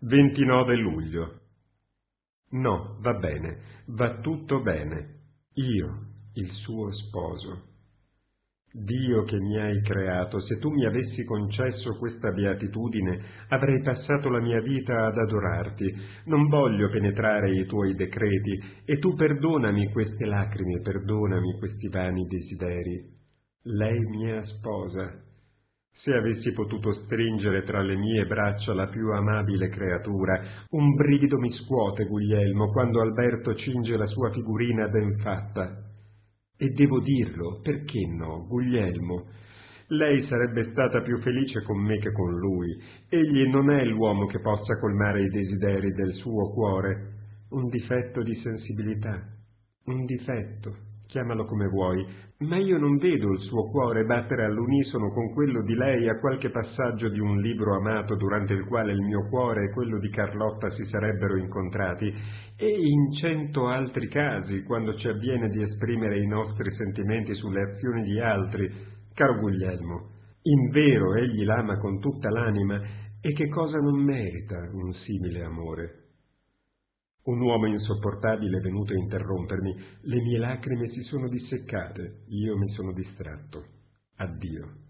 29 luglio. No, va bene, va tutto bene. Io, il suo sposo. Dio che mi hai creato, se tu mi avessi concesso questa beatitudine, avrei passato la mia vita ad adorarti. Non voglio penetrare i tuoi decreti, e tu perdonami queste lacrime, perdonami questi vani desideri. Lei mia sposa. Se avessi potuto stringere tra le mie braccia la più amabile creatura, un brivido mi scuote, Guglielmo, quando Alberto cinge la sua figurina ben fatta. E devo dirlo, perché no, Guglielmo? Lei sarebbe stata più felice con me che con lui. Egli non è l'uomo che possa colmare i desideri del suo cuore. Un difetto di sensibilità, un difetto. Chiamalo come vuoi, ma io non vedo il suo cuore battere all'unisono con quello di lei a qualche passaggio di un libro amato durante il quale il mio cuore e quello di Carlotta si sarebbero incontrati, e in 100 altri casi, quando ci avviene di esprimere i nostri sentimenti sulle azioni di altri. Caro Guglielmo, invero egli l'ama con tutta l'anima, e che cosa non merita un simile amore? Un uomo insopportabile è venuto a interrompermi. Le mie lacrime si sono disseccate. Io mi sono distratto. Addio.